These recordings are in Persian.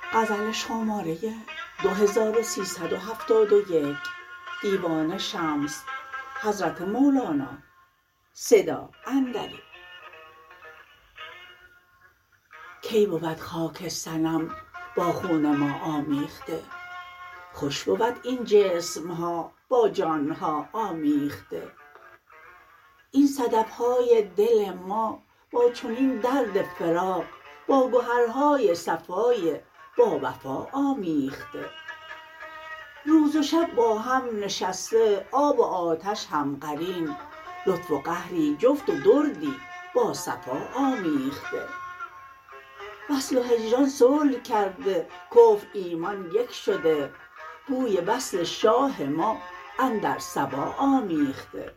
غزل شماره 2371 دیوان شمس حضرت مولانا صدا اندری. کی بود خاک صنم با خون ما آمیخته، خوش بود این جسم ها با جان ها آمیخته. این صدف های دل ما با چنین درد فراق، با گهرهای صفای با وفا آمیخته. روز و شب با هم نشسته، آب و آتش هم قرین، لطف و قهری جفت و دردی با صفا آمیخته. وصل و هجران صلح کرده، کفر ایمان یک شده، بوی وصل شاه ما اندر صبا آمیخته.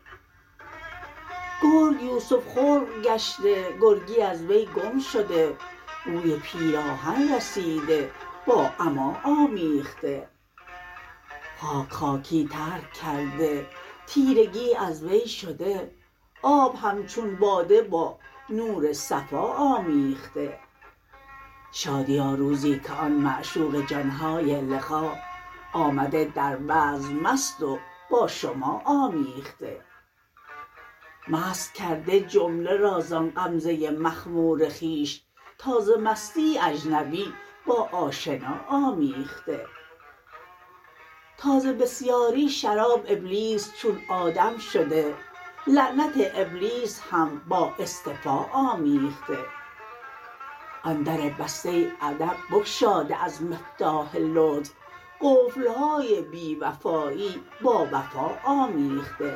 گرگ یوسف خلق گشته، گرگی از وی گم شده، بوی پیراهن رسیده با عما آمیخته. خاک خاکی ترک کرده، تیرگی از وی شده، آب همچون باده با نور صفا آمیخته. شادیا روزی که آن معشوق جان های لقا، آمده در بزم مست و با شما آمیخته. مست کرده جمله را زان غمزه مخمور خویش، تا ز مستی اجنبی با آشنا آمیخته. تا ز بسیاری شراب ابلیس چون آدم شده، لعنت ابلیس هم با اصطفا آمیخته. آن در بسته ادب بگشاده از مفتاح لطف، قفل های بی وفایی با وفا آمیخته.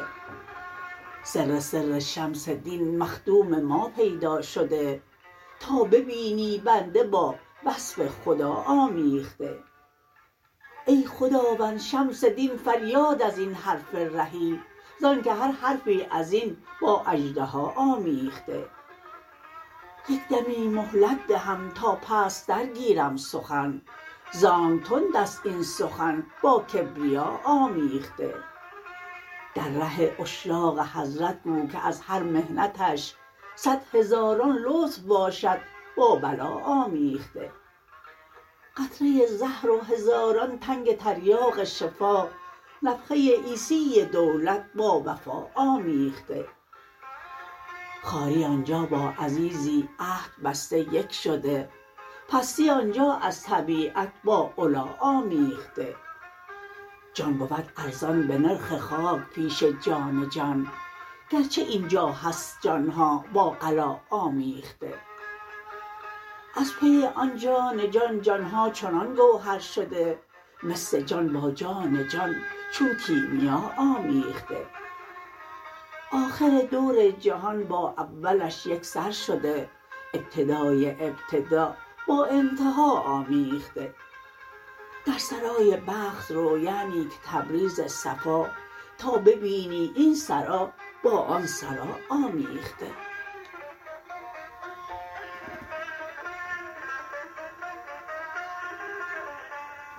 سر شمس دین مخدوم ما پیدا شده، تا ببینی بنده با وصف خدا آمیخته. ای خداوند شمس دین فریاد از این حرف رهی، زانکه هر حرفی از این با اژدها آمیخته. یک دمی مهلت دهم تا پست در گیرم سخن، زانک تند است این سخن با کبریا آمیخته. در ره عشاق حضرت گو که از هر محنتش، صد هزاران لطف باشد با بلا آمیخته. قطره زهر و هزاران تنگ تریاق شفا، نفخه عیسی دولت با وفا آمیخته. خواری آنجا با عزیزی عهد بسته یک شده، پستی آنجا از طبیعت با علا آمیخته. جان بود ارزان به نرخ خاک پیش جان جان، گرچه اینجا هست جان ها با غلا آمیخته. از پی آن جان جان، جان ها چنان گوهر شده، مس جان با جان جان چون کیمیا آمیخته. آخر دور جهان با اولش یکسر شده، ابتدای ابتدا با انتها آمیخته. در سرای بخت رو یعنی که تبریز صفا، تا ببینی این سرا با آن سرا آمیخته.